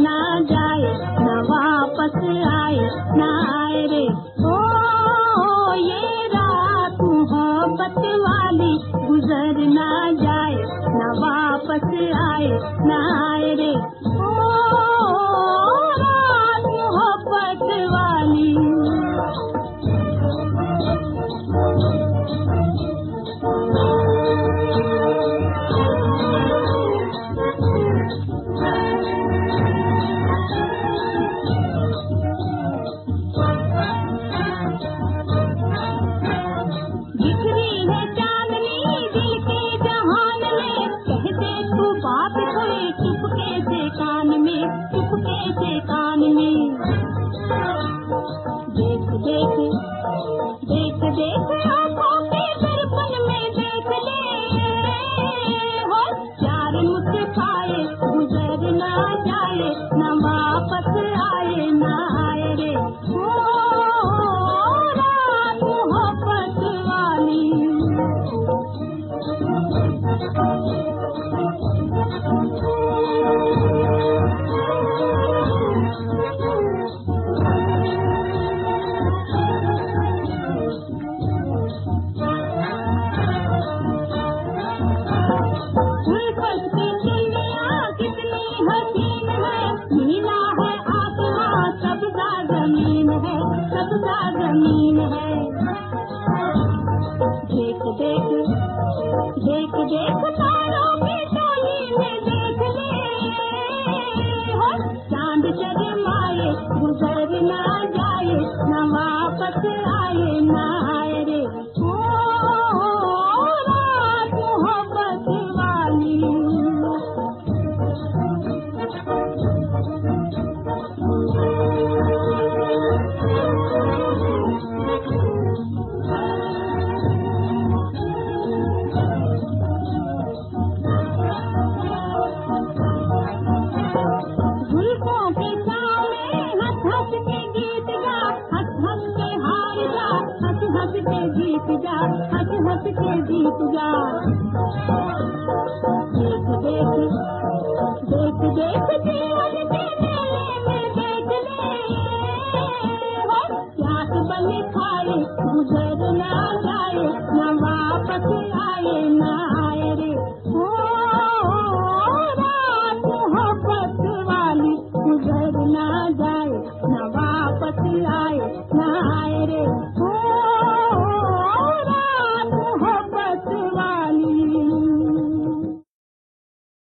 ना जाए, न वापस आए न आए रे। ओ ये रात मोहब्बत वाली गुजर ना जाए, न वापस आए न आए रे। ओ रात मोहब्बत वाली। चुपके से कान में देख देख देख देख आँखों के दर्पण में देख ले हो। प्यार मुस्काए गुजर ना जाए, न वापस आए न आए रे। ओ रात मोहब्बत वाली। सबका जमीन है। देख देख देख देख तारों की टोली में देख ले हो। चांद शर्माए गुजर ना जाए, न वापस आए न आए रे। ओ रात मोहब्बत वाली। जीत जा हंस हंस के जीत जा। देख देख देख देख जीवन के मेले में देख ले हो। प्यास बन खाए गुजर ना जा।